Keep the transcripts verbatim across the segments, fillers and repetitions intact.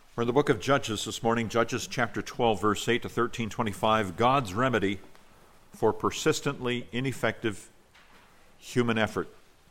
We're in the book of Judges this morning, Judges chapter twelve, verse eight to thirteen twenty-five, God's remedy for persistently ineffective human effort.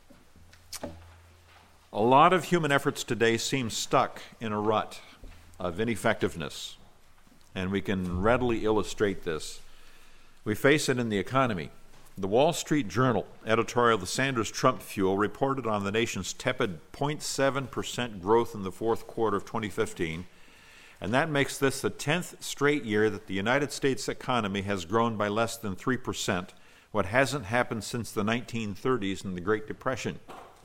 A lot of human efforts today seem stuck in a rut of ineffectiveness, and we can readily illustrate this. We face it in the economy. The Wall Street Journal editorial, The Sanders Trump Fuel, reported on the nation's tepid zero point seven percent growth in the fourth quarter of twenty fifteen, and that makes this the tenth straight year that the United States economy has grown by less than three percent, what hasn't happened since the nineteen thirties and the Great Depression.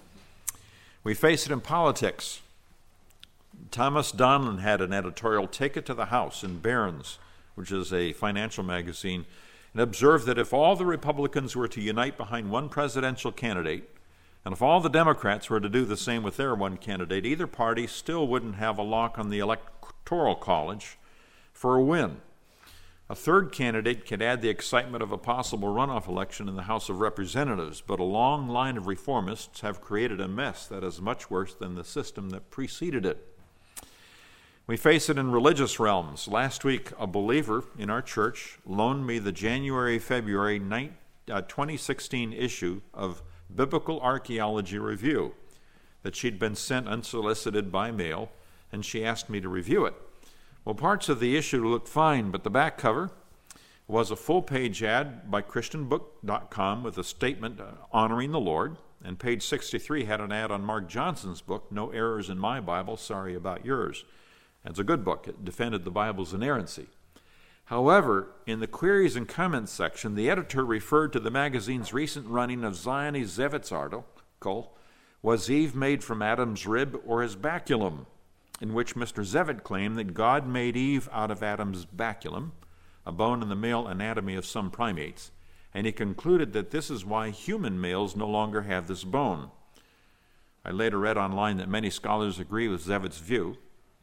We face it in politics. Thomas Donlan had an editorial, Take It to the House, in Barron's, which is a financial magazine, and observed that if all the Republicans were to unite behind one presidential candidate, and if all the Democrats were to do the same with their one candidate, either party still wouldn't have a lock on the Electoral College for a win. A third candidate could add the excitement of a possible runoff election in the House of Representatives, but a long line of reformists have created a mess that is much worse than the system that preceded it. We face it in religious realms. Last week, a believer in our church loaned me the January-February twenty sixteen issue of Biblical Archaeology Review that she'd been sent unsolicited by mail, and she asked me to review it. Well, parts of the issue looked fine, but the back cover was a full-page ad by Christian book dot com with a statement honoring the Lord, and page sixty-three had an ad on Mark Johnson's book, No Errors in My Bible, Sorry About Yours. It's a good book. It defended the Bible's inerrancy. However, in the queries and comments section, the editor referred to the magazine's recent running of Zioni Zevit's article, Was Eve Made from Adam's Rib or His Baculum?, in which Mister Zevit claimed that God made Eve out of Adam's baculum, a bone in the male anatomy of some primates, and he concluded that this is why human males no longer have this bone. I later read online that many scholars agree with Zevit's view.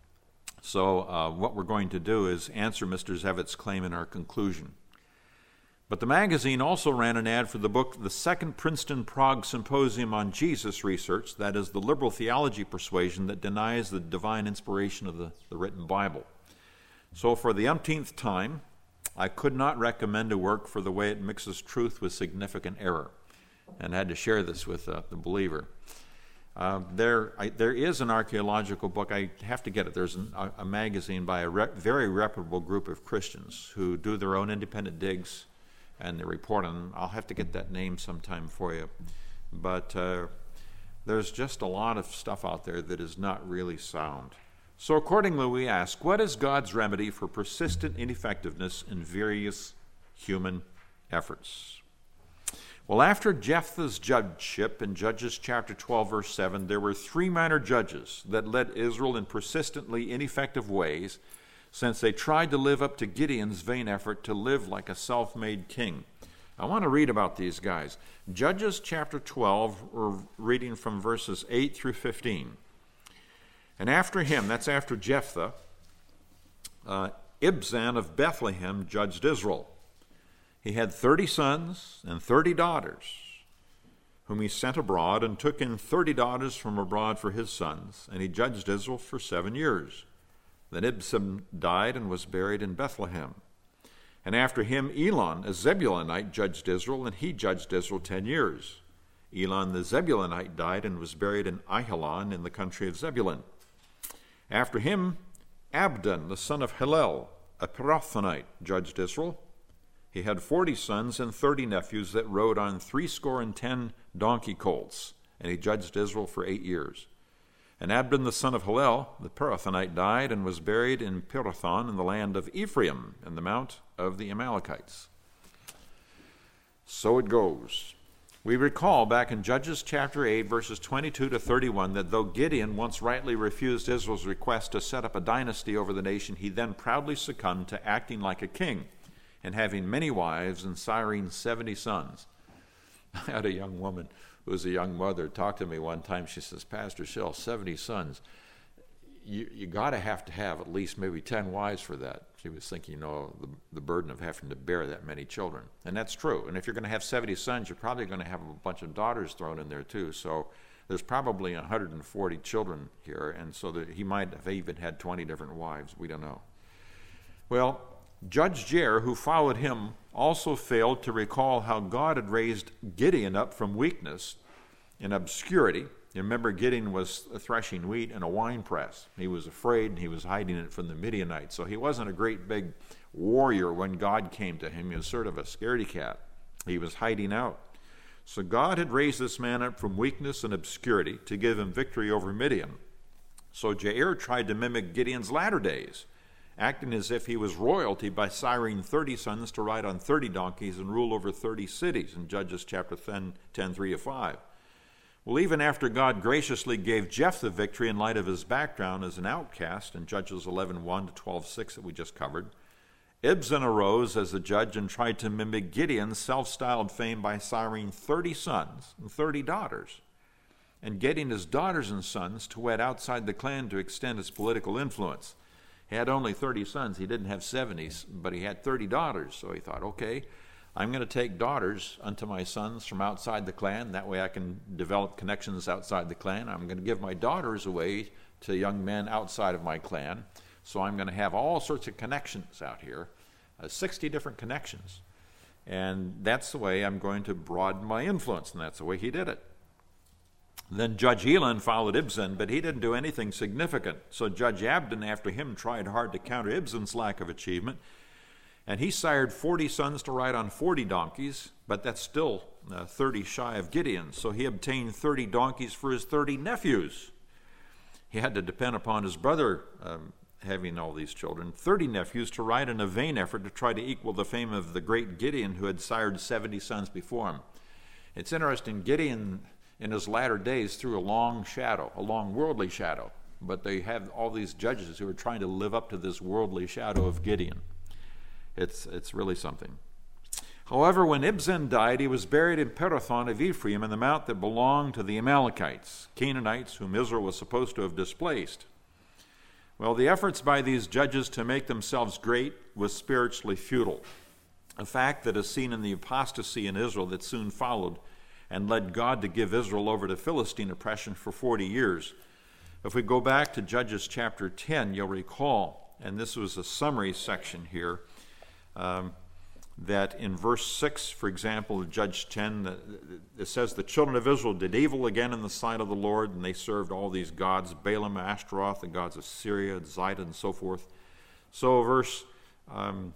So uh, what we're going to do is answer Mister Zevit's claim in our conclusion. But the magazine also ran an ad for the book, The Second Princeton Prague Symposium on Jesus Research, that is the liberal theology persuasion that denies the divine inspiration of the, the written Bible. So for the umpteenth time, I could not recommend a work for the way it mixes truth with significant error, and I had to share this with uh, the believer. Uh, there, I, there is an archaeological book. I have to get it. There's an, a, a magazine by a re- very reputable group of Christians who do their own independent digs, and they report on them. I'll have to get that name sometime for you. But uh, there's just a lot of stuff out there that is not really sound. So accordingly, we ask, what is God's remedy for persistent ineffectiveness in various human efforts? Well, after Jephthah's judgeship in Judges chapter twelve, verse seven, there were three minor judges that led Israel in persistently ineffective ways since they tried to live up to Gideon's vain effort to live like a self-made king. I want to read about these guys. Judges chapter twelve, we're reading from verses eight through fifteen. And after him, that's after Jephthah, uh, Ibzan of Bethlehem judged Israel. He had thirty sons and thirty daughters, whom he sent abroad, and took in thirty daughters from abroad for his sons, and he judged Israel for seven years. Then Ibzan died and was buried in Bethlehem. And after him, Elon, a Zebulunite, judged Israel, and he judged Israel ten years. Elon the Zebulunite died and was buried in Ajalon in the country of Zebulun. After him, Abdon, the son of Hillel, a Pirathonite, judged Israel. He had forty sons and thirty nephews that rode on threescore and ten donkey colts, and he judged Israel for eight years. And Abdon the son of Hillel, the Pirathonite, died and was buried in Pirathon in the land of Ephraim, in the mount of the Amalekites. So it goes. We recall back in Judges chapter eight, verses twenty-two to thirty-one, that though Gideon once rightly refused Israel's request to set up a dynasty over the nation, he then proudly succumbed to acting like a king and having many wives and siring seventy sons. I had a young woman who was a young mother talk to me one time. She says, Pastor Shell, seventy sons. You you got to have to have at least maybe ten wives for that. She was thinking, you know, the, the burden of having to bear that many children. And that's true. And if you're going to have seventy sons, you're probably going to have a bunch of daughters thrown in there too. So there's probably one hundred forty children here, and so that he might have even had twenty different wives. We don't know. Well, Judge Jair, who followed him, also failed to recall how God had raised Gideon up from weakness and obscurity. You remember, Gideon was threshing wheat in a wine press. He was afraid, and he was hiding it from the Midianites. So he wasn't a great big warrior when God came to him. He was sort of a scaredy cat. He was hiding out. So God had raised this man up from weakness and obscurity to give him victory over Midian. So Jair tried to mimic Gideon's latter days, acting as if he was royalty by siring thirty sons to ride on thirty donkeys and rule over thirty cities in Judges chapter ten, three to five. Well, even after God graciously gave Jephthah victory in light of his background as an outcast in Judges eleven one to twelve six that we just covered, Ibzan arose as a judge and tried to mimic Gideon's self-styled fame by siring thirty sons and thirty daughters, and getting his daughters and sons to wed outside the clan to extend his political influence. He had only thirty sons. He didn't have seventy, but he had thirty daughters. So he thought, okay, I'm going to take daughters unto my sons from outside the clan. That way I can develop connections outside the clan. I'm going to give my daughters away to young men outside of my clan. So I'm going to have all sorts of connections out here, uh, sixty different connections. And that's the way I'm going to broaden my influence, and that's the way he did it. Then Judge Elon followed Ibzan, but he didn't do anything significant. So Judge Abdon, after him, tried hard to counter Ibzan's lack of achievement. And he sired forty sons to ride on forty donkeys, but that's still uh, thirty shy of Gideon. So he obtained thirty donkeys for his thirty nephews. He had to depend upon his brother um, having all these children, thirty nephews, to ride in a vain effort to try to equal the fame of the great Gideon, who had sired seventy sons before him. It's interesting, Gideon in his latter days threw a long shadow, a long worldly shadow, but they have all these judges who are trying to live up to this worldly shadow of Gideon. It's, it's really something. However, when Ibzan died, he was buried in Pirathon of Ephraim in the mount that belonged to the Amalekites, Canaanites, whom Israel was supposed to have displaced. Well, the efforts by these judges to make themselves great was spiritually futile, a fact that is seen in the apostasy in Israel that soon followed and led God to give Israel over to Philistine oppression for forty years. If we go back to Judges chapter ten, you'll recall, and this was a summary section here, um, that in verse six, for example, of Judge ten, it says, the children of Israel did evil again in the sight of the Lord, and they served all these gods, Balaam, Ashtaroth, the gods of Syria, Zidon, and so forth. So verse um,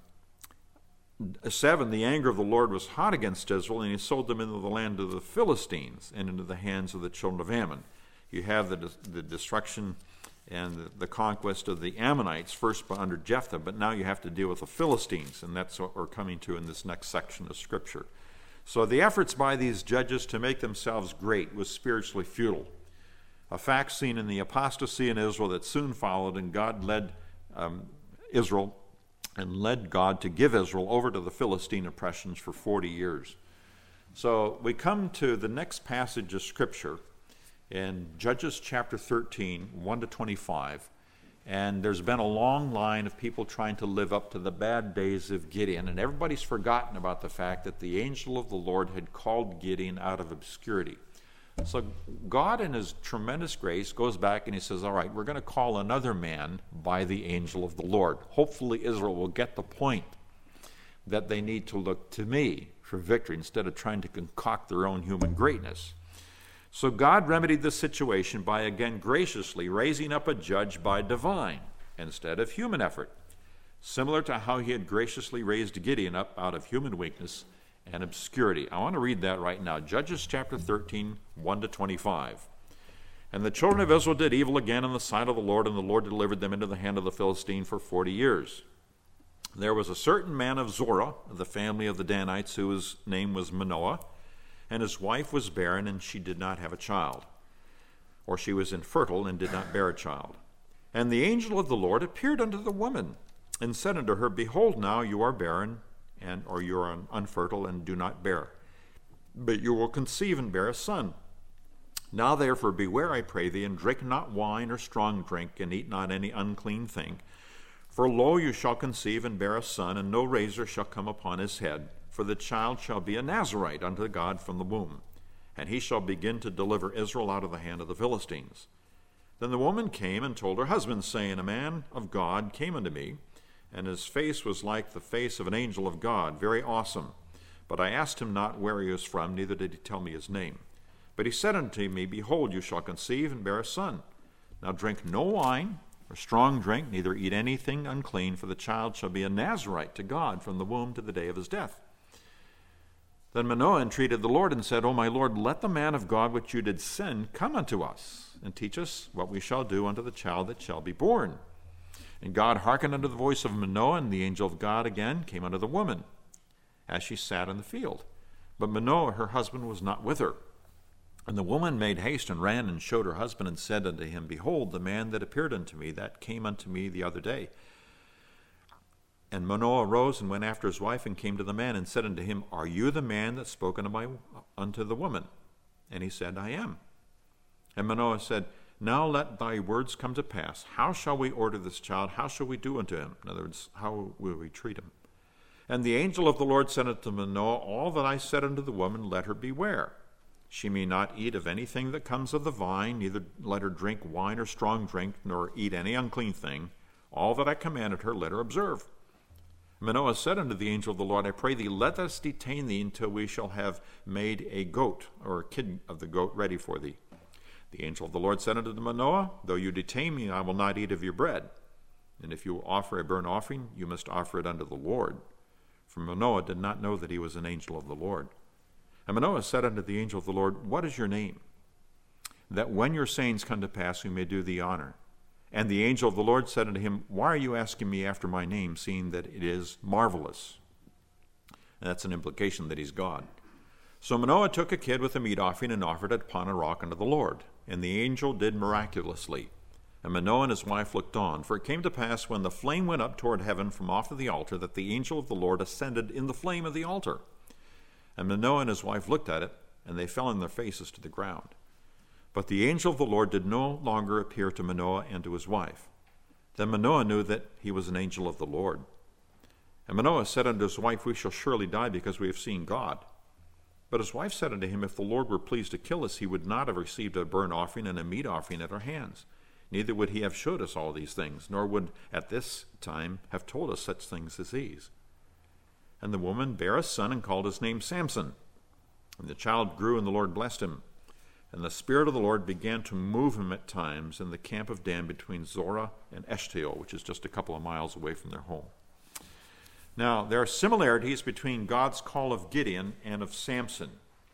seven, the anger of the Lord was hot against Israel, and he sold them into the land of the Philistines and into the hands of the children of Ammon. You have the, the destruction and the, the conquest of the Ammonites, first under Jephthah, but now you have to deal with the Philistines, and that's what we're coming to in this next section of Scripture. So the efforts by these judges to make themselves great was spiritually futile, a fact seen in the apostasy in Israel that soon followed, and God led um, Israel and led God to give Israel over to the Philistine oppressions for forty years. So we come to the next passage of Scripture in Judges chapter thirteen, one to twenty-five, and there's been a long line of people trying to live up to the bad days of Gideon, and everybody's forgotten about the fact that the angel of the Lord had called Gideon out of obscurity. So God, in his tremendous grace, goes back and he says, all right, we're going to call another man by the angel of the Lord. Hopefully Israel will get the point that they need to look to me for victory instead of trying to concoct their own human greatness. So God remedied the situation by again graciously raising up a judge by divine instead of human effort, similar to how he had graciously raised Gideon up out of human weakness and obscurity. I want to read that right now. Judges chapter thirteen, one to twenty-five. And the children of Israel did evil again in the sight of the Lord, and the Lord delivered them into the hand of the Philistine for forty years. There was a certain man of Zorah, of the family of the Danites, whose name was Manoah, and his wife was barren, and she did not have a child. Or she was infertile and did not bear a child. And the angel of the Lord appeared unto the woman, and said unto her, Behold, now you are barren, and or you are unfertile, and do not bear. But you will conceive and bear a son. Now therefore beware, I pray thee, and drink not wine or strong drink, and eat not any unclean thing. For lo, you shall conceive and bear a son, and no razor shall come upon his head, for the child shall be a Nazarite unto God from the womb. and he shall begin to deliver Israel out of the hand of the Philistines. Then the woman came and told her husband, saying, A man of God came unto me, and his face was like the face of an angel of God, very awesome. But I asked him not where he was from, neither did he tell me his name. But he said unto me, Behold, you shall conceive and bear a son. Now drink no wine or strong drink, neither eat anything unclean, for the child shall be a Nazarite to God from the womb to the day of his death. Then Manoah entreated the Lord and said, O my Lord, let the man of God which you did send come unto us, and teach us what we shall do unto the child that shall be born. And God hearkened unto the voice of Manoah, and the angel of God again came unto the woman, as she sat in the field. But Manoah, her husband, was not with her. And the woman made haste and ran and showed her husband and said unto him, Behold, the man that appeared unto me, that came unto me the other day. And Manoah arose and went after his wife and came to the man and said unto him, Are you the man that spoke unto, my, unto the woman? And he said, I am. And Manoah said, Now let thy words come to pass. How shall we order this child? How shall we do unto him? In other words, how will we treat him? And the angel of the Lord said unto Manoah, All that I said unto the woman, let her beware. She may not eat of anything that comes of the vine, neither let her drink wine or strong drink, nor eat any unclean thing. All that I commanded her, let her observe. Manoah said unto the angel of the Lord, I pray thee, let us detain thee until we shall have made a goat, or a kid of the goat, ready for thee. The angel of the Lord said unto Manoah, Though you detain me, I will not eat of your bread. And if you offer a burnt offering, you must offer it unto the Lord. For Manoah did not know that he was an angel of the Lord. And Manoah said unto the angel of the Lord, What is your name? That when your sayings come to pass, we may do thee honor. And the angel of the Lord said unto him, Why are you asking me after my name, seeing that it is marvelous? And that's an implication that he's God. So Manoah took a kid with a meat offering and offered it upon a rock unto the Lord. And the angel did miraculously. And Manoah and his wife looked on. For it came to pass, when the flame went up toward heaven from off of the altar, that the angel of the Lord ascended in the flame of the altar. And Manoah and his wife looked at it, and they fell on their faces to the ground. But the angel of the Lord did no longer appear to Manoah and to his wife. Then Manoah knew that he was an angel of the Lord. And Manoah said unto his wife, We shall surely die, because we have seen God. But his wife said unto him, If the Lord were pleased to kill us, he would not have received a burnt offering and a meat offering at our hands. Neither would he have showed us all these things, nor would at this time have told us such things as these. And the woman bare a son and called his name Samson. And the child grew, and the Lord blessed him. And the Spirit of the Lord began to move him at times in the camp of Dan between Zorah and Eshtaol, which is just a couple of miles away from their home. Now, there are similarities between God's call of Gideon and of Samson.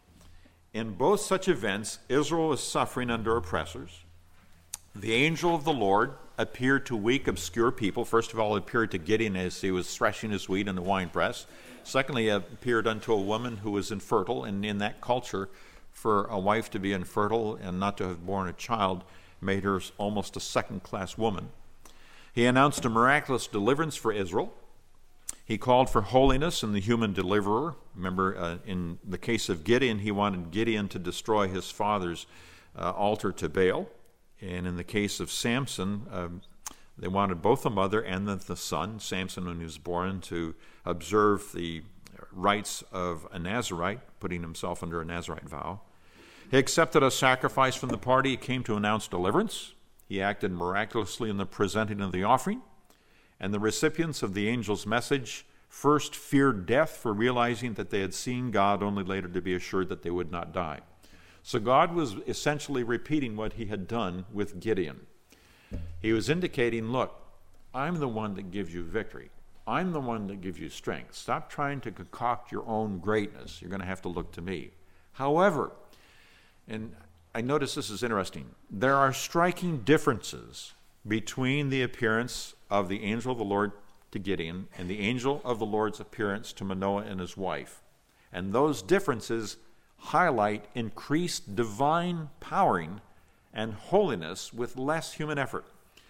In both such events, Israel was suffering under oppressors. The angel of the Lord appeared to weak, obscure people. First of all, it appeared to Gideon as he was threshing his wheat in the winepress. Secondly, it appeared unto a woman who was infertile, and in that culture, for a wife to be infertile and not to have borne a child made her almost a second-class woman. He announced a miraculous deliverance for Israel. He called for holiness in the human deliverer. Remember, uh, in the case of Gideon, he wanted Gideon to destroy his father's uh, altar to Baal. And in the case of Samson, uh, they wanted both the mother and the, the son, Samson when he was born, to observe the rites of a Nazarite, putting himself under a Nazarite vow. He accepted a sacrifice from the party. He came to announce deliverance. He acted miraculously in the presenting of the offering. And the recipients of the angel's message first feared death for realizing that they had seen God, only later to be assured that they would not die. So God was essentially repeating what he had done with Gideon. He was indicating, look, I'm the one that gives you victory. I'm the one that gives you strength. Stop trying to concoct your own greatness. You're going to have to look to me. However, and I notice this is interesting, there are striking differences between the appearance of the angel of the Lord to Gideon and the angel of the Lord's appearance to Manoah and his wife. And those differences highlight increased divine powering and holiness with less human effort.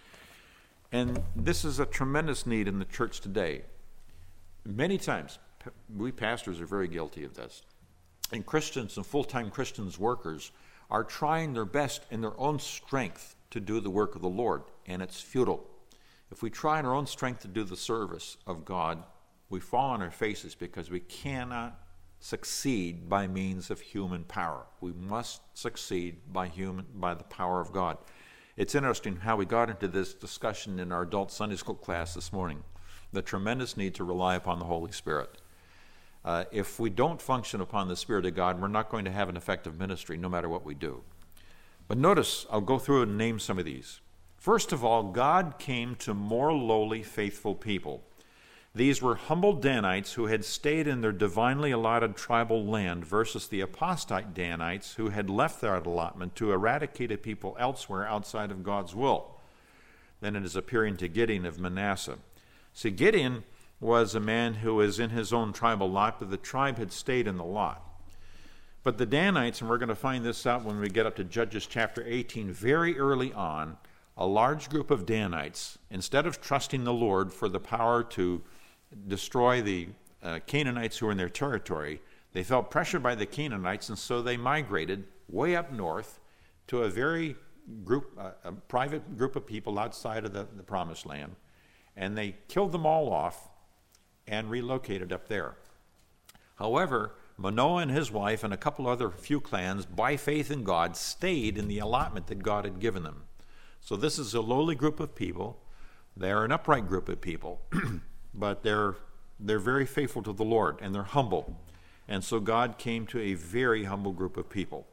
And this is a tremendous need in the church today. Many times, we pastors are very guilty of this. And Christians and full-time Christians workers are trying their best in their own strength to do the work of the Lord, and it's futile. If we try in our own strength to do the service of God, we fall on our faces because we cannot succeed by means of human power. We must succeed by human by the power of God. It's interesting how we got into this discussion in our adult Sunday school class this morning, the tremendous need to rely upon the Holy Spirit. Uh, if we don't function upon the Spirit of God, we're not going to have an effective ministry no matter what we do. But notice, I'll go through and name some of these. First of all, God came to more lowly, faithful people. These were humble Danites who had stayed in their divinely allotted tribal land versus the apostate Danites who had left their allotment to eradicate a people elsewhere outside of God's will. Then it is appearing to Gideon of Manasseh. See, Gideon was a man who was in his own tribal lot, but the tribe had stayed in the lot. But the Danites, and we're going to find this out when we get up to Judges chapter eighteen, very early on, a large group of Danites, instead of trusting the Lord for the power to destroy the uh, Canaanites who were in their territory, they felt pressured by the Canaanites, and so they migrated way up north to a very group, uh, a private group of people outside of the, the Promised Land, and they killed them all off and relocated up there. However, Manoah and his wife and a couple other few clans, by faith in God, stayed in the allotment that God had given them. So this is a lowly group of people. They're an upright group of people, but they're they're very faithful to the Lord, and they're humble. And so God came to a very humble group of people.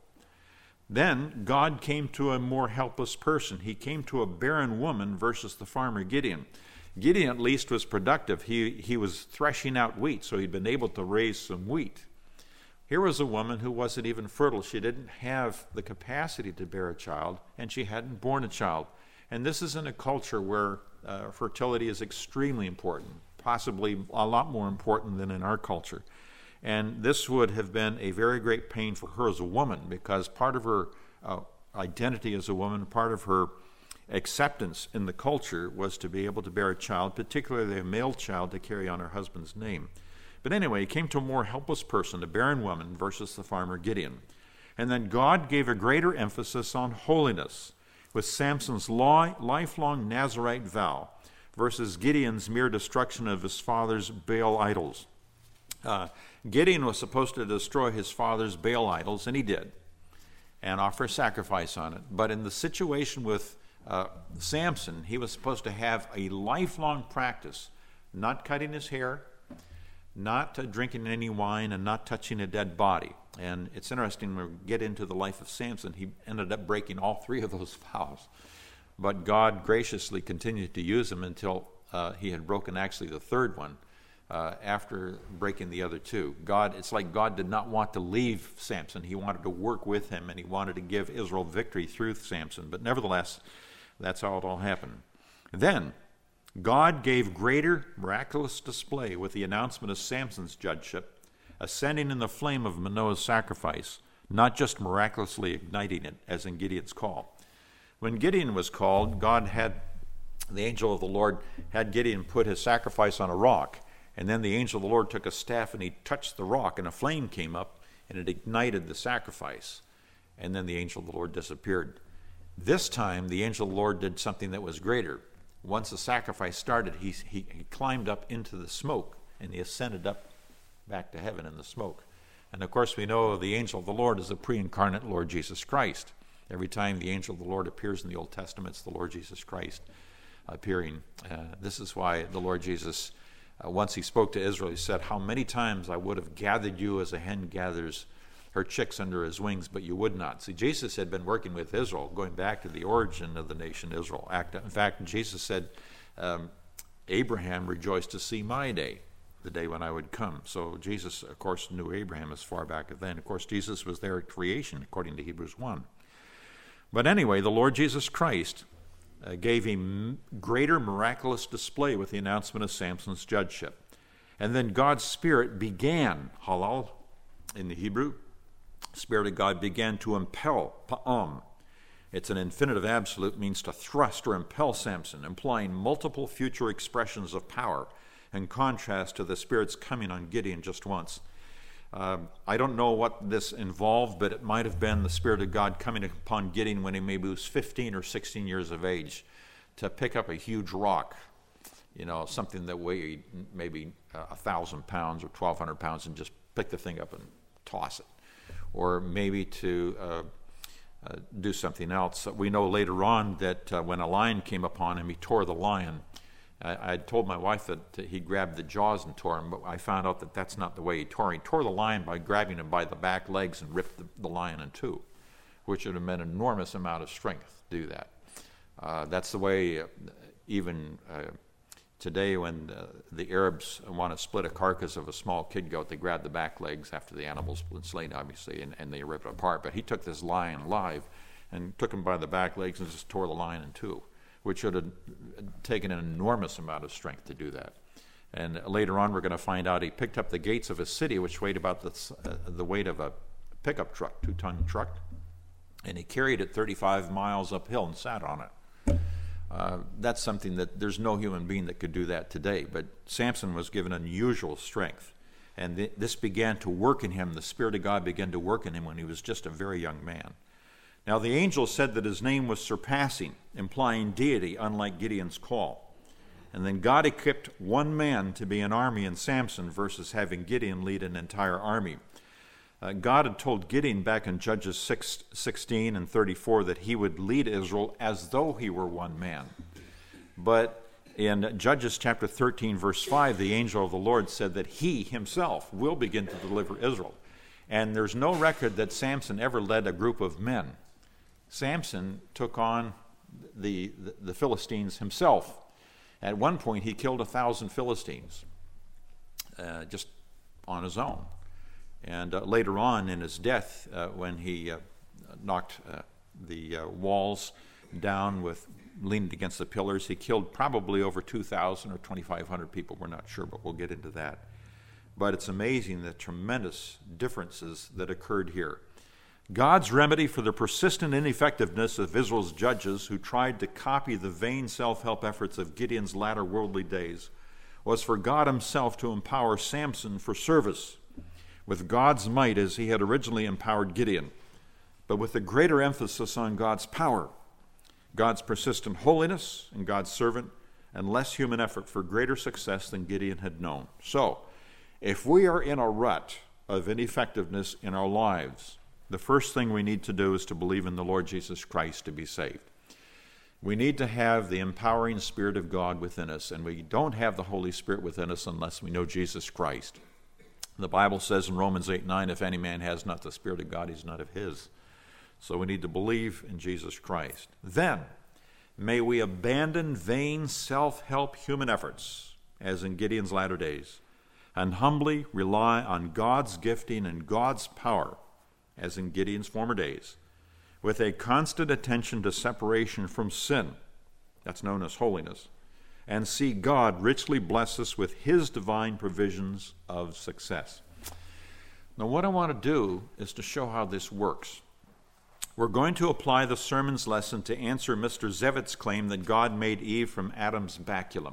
Then God came to a more helpless person. He came to a barren woman versus the farmer Gideon. Gideon at least was productive. He, he was threshing out wheat, so he'd been able to raise some wheat. Here was a woman who wasn't even fertile. She didn't have the capacity to bear a child, and she hadn't born a child. And this is in a culture where uh, fertility is extremely important, possibly a lot more important than in our culture. And this would have been a very great pain for her as a woman, because part of her uh, identity as a woman, part of her acceptance in the culture was to be able to bear a child, particularly a male child, to carry on her husband's name. But anyway, he came to a more helpless person, a barren woman, versus the farmer Gideon. And then God gave a greater emphasis on holiness, with Samson's law, lifelong Nazirite vow versus Gideon's mere destruction of his father's Baal idols. Uh, Gideon was supposed to destroy his father's Baal idols, and he did, and offer a sacrifice on it. But in the situation with uh, Samson, he was supposed to have a lifelong practice, not cutting his hair, not uh, drinking any wine, and not touching a dead body. And it's interesting, when we get into the life of Samson, he ended up breaking all three of those vows. But God graciously continued to use him until uh, he had broken actually the third one uh, after breaking the other two. God, it's like God did not want to leave Samson. He wanted to work with him, and he wanted to give Israel victory through Samson. But nevertheless, that's how it all happened. Then, God gave greater miraculous display with the announcement of Samson's judgeship, ascending in the flame of Manoah's sacrifice, not just miraculously igniting it, as in Gideon's call. When Gideon was called, God had, the angel of the Lord had Gideon put his sacrifice on a rock, and then the angel of the Lord took a staff and he touched the rock, and a flame came up, and it ignited the sacrifice, and then the angel of the Lord disappeared. This time, the angel of the Lord did something that was greater. Once the sacrifice started, he, he, he climbed up into the smoke, and he ascended up back to heaven in the smoke. And of course, we know the angel of the Lord is the pre-incarnate Lord Jesus Christ. Every time the angel of the Lord appears in the Old Testament, it's the Lord Jesus Christ appearing. Uh, this is why the Lord Jesus, uh, once he spoke to Israel, he said, "How many times I would have gathered you as a hen gathers her chicks under his wings, but you would not." See, Jesus had been working with Israel, going back to the origin of the nation Israel. In fact, Jesus said, um, Abraham rejoiced to see my day, the day when I would come. So Jesus, of course, knew Abraham as far back as then. Of course, Jesus was there at creation, according to Hebrews one. But anyway, the Lord Jesus Christ uh, gave a m- greater miraculous display with the announcement of Samson's judgeship. And then God's Spirit began, halal in the Hebrew, Spirit of God began to impel, pa'am. It's an infinitive absolute, means to thrust or impel Samson, implying multiple future expressions of power, in contrast to the Spirit's coming on Gideon just once. Uh, I don't know what this involved, but it might have been the Spirit of God coming upon Gideon when he maybe was fifteen or sixteen years of age, to pick up a huge rock, you know, something that weighed maybe a thousand pounds or twelve hundred pounds, and just pick the thing up and toss it, or maybe to uh, uh, do something else. We know later on that uh, when a lion came upon him, he tore the lion. I, I told my wife that he grabbed the jaws and tore him, but I found out that that's not the way he tore him. He tore the lion by grabbing him by the back legs and ripped the, the lion in two, which would have meant an enormous amount of strength to do that. Uh, that's the way uh, even uh, today when uh, the Arabs want to split a carcass of a small kid goat, they grab the back legs after the animal's been slain, obviously, and, and they rip it apart. But he took this lion live and took him by the back legs and just tore the lion in two, which would have taken an enormous amount of strength to do that. And later on, we're going to find out he picked up the gates of a city, which weighed about the, uh, the weight of a pickup truck, two-ton truck, and he carried it thirty-five miles uphill and sat on it. Uh, that's something that there's no human being that could do that today. But Samson was given unusual strength, and th- this began to work in him. The Spirit of God began to work in him when he was just a very young man. Now the angel said that his name was surpassing, implying deity, unlike Gideon's call. And then God equipped one man to be an army in Samson versus having Gideon lead an entire army. Uh, God had told Gideon back in Judges six, sixteen and thirty-four that he would lead Israel as though he were one man. But in Judges chapter thirteen, verse five, the angel of the Lord said that he himself will begin to deliver Israel. And there's no record that Samson ever led a group of men. Samson took on the, the, the Philistines himself. At one point, he killed a thousand Philistines uh, just on his own. And uh, later on in his death, uh, when he uh, knocked uh, the uh, walls down with leaning against the pillars, he killed probably over two thousand or twenty-five hundred people. We're not sure, but we'll get into that. But it's amazing the tremendous differences that occurred here. God's remedy for the persistent ineffectiveness of Israel's judges who tried to copy the vain self-help efforts of Gideon's latter worldly days was for God himself to empower Samson for service with God's might as he had originally empowered Gideon, but with a greater emphasis on God's power, God's persistent holiness and God's servant, and less human effort for greater success than Gideon had known. So, if we are in a rut of ineffectiveness in our lives, the first thing we need to do is to believe in the Lord Jesus Christ to be saved. We need to have the empowering Spirit of God within us, and we don't have the Holy Spirit within us unless we know Jesus Christ. The Bible says in Romans eight nine, if any man has not the Spirit of God, he's not of his. So we need to believe in Jesus Christ. Then, may we abandon vain self-help human efforts, as in Gideon's latter days, and humbly rely on God's gifting and God's power, as in Gideon's former days, with a constant attention to separation from sin, that's known as holiness, and see God richly bless us with his divine provisions of success. Now, what I want to do is to show how this works. We're going to apply the sermon's lesson to answer Mister Zevitt's claim that God made Eve from Adam's baculum.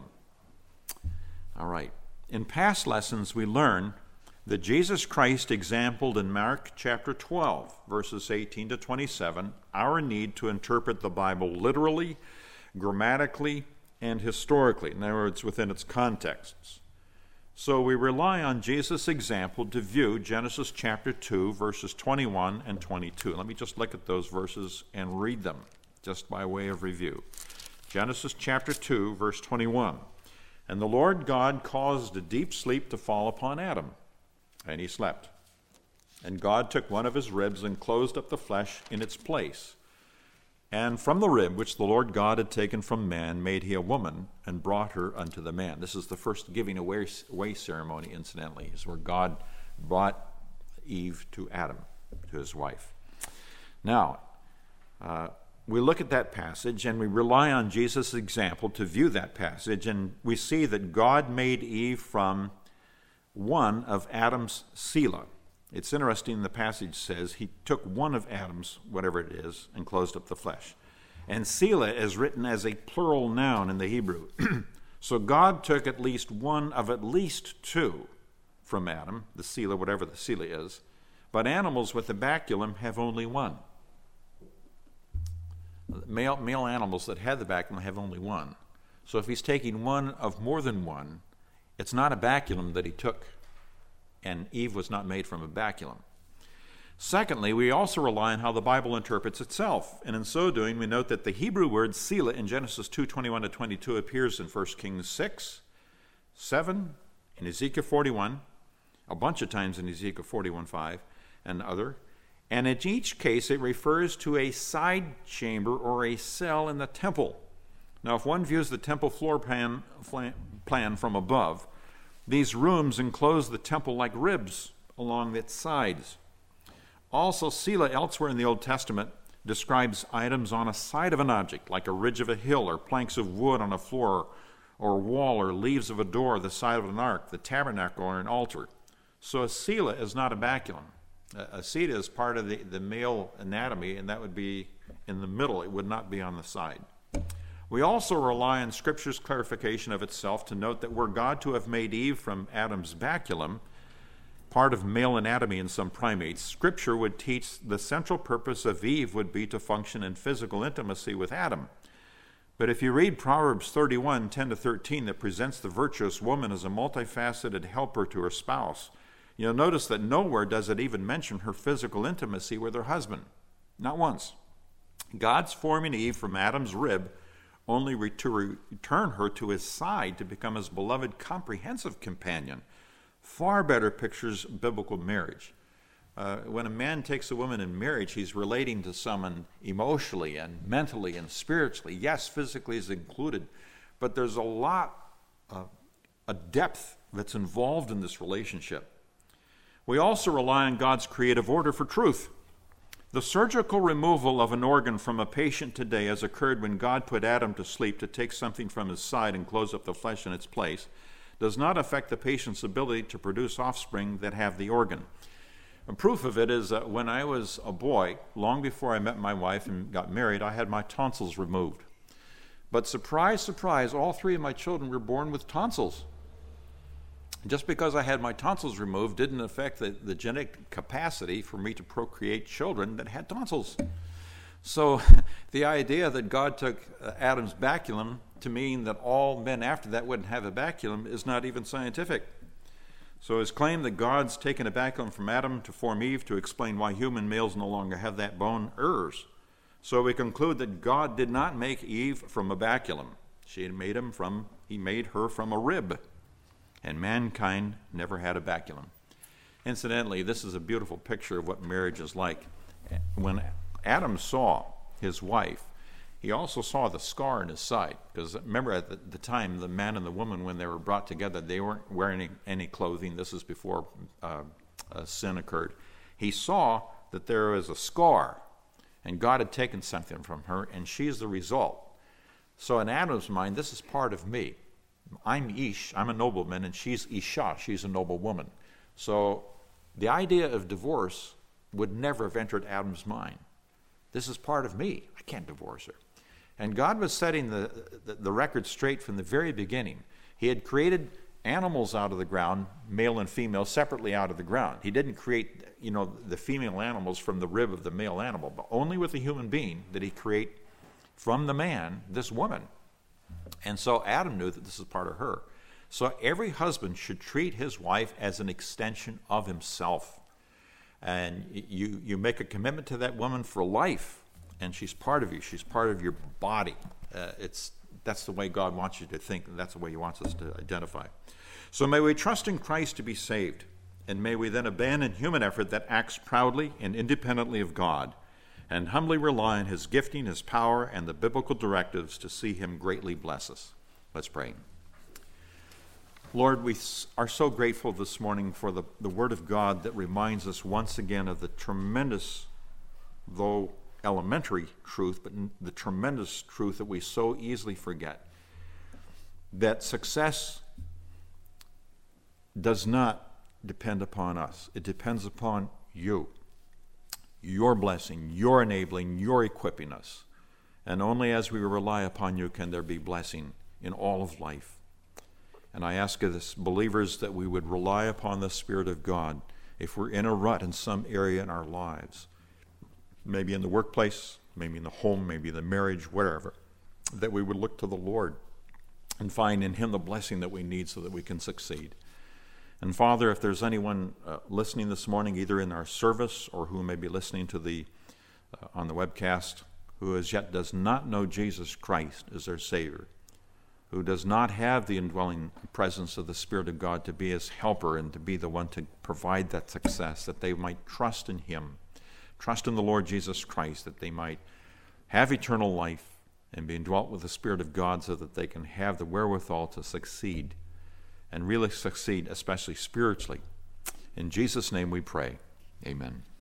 All right. In past lessons, we learn that Jesus Christ exampled in Mark chapter twelve, verses eighteen to twenty-seven, our need to interpret the Bible literally, grammatically, and historically, in other words, within its contexts. So we rely on Jesus' example to view Genesis chapter two, verses twenty-one and twenty-two. Let me just look at those verses and read them, just by way of review. Genesis chapter two, verse twenty-one. And the Lord God caused a deep sleep to fall upon Adam, and he slept. And God took one of his ribs and closed up the flesh in its place. And from the rib which the Lord God had taken from man made he a woman and brought her unto the man. This is the first giving away, away ceremony, incidentally, is where God brought Eve to Adam, to his wife. Now, uh, we look at that passage and we rely on Jesus' example to view that passage, and we see that God made Eve from one of Adam's Selah. It's interesting, the passage says he took one of Adam's, whatever it is, and closed up the flesh. And Selah is written as a plural noun in the Hebrew. So God took at least one of at least two from Adam, the Selah, whatever the Selah is. But animals with the baculum have only one. Male, male animals that have the baculum have only one. So if he's taking one of more than one, it's not a baculum that he took. and Eve was not made from a baculum. Secondly, we also rely on how the Bible interprets itself, and in so doing, we note that the Hebrew word Selah in Genesis two twenty-one to twenty-two appears in First Kings six, seven, in Ezekiel forty-one, a bunch of times in Ezekiel forty-one five, and other. And in each case, it refers to a side chamber or a cell in the temple. Now, if one views the temple floor plan, plan from above, these rooms enclose the temple like ribs along its sides. Also, Selah elsewhere in the Old Testament describes items on a side of an object, like a ridge of a hill, or planks of wood on a floor or wall, or leaves of a door, the side of an ark, the tabernacle, or an altar. So a Selah is not a baculum. A Selah is part of the, the male anatomy, and that would be in the middle. It would not be on the side. We also rely on Scripture's clarification of itself to note that were God to have made Eve from Adam's baculum, part of male anatomy in some primates, Scripture would teach the central purpose of Eve would be to function in physical intimacy with Adam. But if you read Proverbs thirty-one, ten to thirteen, that presents the virtuous woman as a multifaceted helper to her spouse, you'll notice that nowhere does it even mention her physical intimacy with her husband. Not once. God's forming Eve from Adam's rib only re- to re- return her to his side to become his beloved comprehensive companion. Far better pictures biblical marriage. Uh, when a man takes a woman in marriage, he's relating to someone emotionally and mentally and spiritually. Yes, physically is included, but there's a lot, uh, a depth that's involved in this relationship. We also rely on God's creative order for truth. The surgical removal of an organ from a patient today has occurred when God put Adam to sleep to take something from his side and close up the flesh in its place, does not affect the patient's ability to produce offspring that have the organ. A proof of it is that when I was a boy, long before I met my wife and got married, I had my tonsils removed. But surprise, surprise, all three of my children were born with tonsils. Just because I had my tonsils removed didn't affect the, the genetic capacity for me to procreate children that had tonsils. So the idea that God took Adam's baculum to mean that all men after that wouldn't have a baculum is not even scientific. So his claim that God's taken a baculum from Adam to form Eve to explain why human males no longer have that bone errs. So we conclude that God did not make Eve from a baculum. She made him from, he made her from a rib. And mankind never had a baculum. Incidentally, this is a beautiful picture of what marriage is like. When Adam saw his wife, he also saw the scar in his side. Because remember, at the, the time, the man and the woman, when they were brought together, they weren't wearing any, any clothing. This is before uh, uh, sin occurred. He saw that there was a scar, and God had taken something from her, and she's the result. So in Adam's mind, this is part of me. I'm Ish, I'm a nobleman, and she's Isha, she's a noble woman. So the idea of divorce would never have entered Adam's mind. This is part of me. I can't divorce her. And God was setting the, the, the record straight from the very beginning. He had created animals out of the ground, male and female, separately out of the ground. He didn't create, you know, the female animals from the rib of the male animal, but only with the human being did he create from the man this woman. And so Adam knew that this is part of her. So every husband should treat his wife as an extension of himself. And you, you make a commitment to that woman for life, and she's part of you. She's part of your body. Uh, it's that's the way God wants you to think, and that's the way he wants us to identify. So may we trust in Christ to be saved, and may we then abandon human effort that acts proudly and independently of God, and humbly rely on his gifting, his power, and the biblical directives to see him greatly bless us. Let's pray. Lord, we are so grateful this morning for the, the word of God that reminds us once again of the tremendous, though elementary truth, but the tremendous truth that we so easily forget, that success does not depend upon us. It depends upon you. Your blessing, your enabling, your equipping us. And only as we rely upon you can there be blessing in all of life. And I ask of us believers that we would rely upon the Spirit of God if we're in a rut in some area in our lives, maybe in the workplace, maybe in the home, maybe the marriage, wherever, that we would look to the Lord and find in him the blessing that we need so that we can succeed. And Father, if there's anyone uh, listening this morning, either in our service or who may be listening to the uh, on the webcast, who as yet does not know Jesus Christ as their Savior, who does not have the indwelling presence of the Spirit of God to be his helper and to be the one to provide that success, that they might trust in him, trust in the Lord Jesus Christ, that they might have eternal life and be indwelt with the Spirit of God so that they can have the wherewithal to succeed and really succeed, especially spiritually. In Jesus' name we pray. Amen.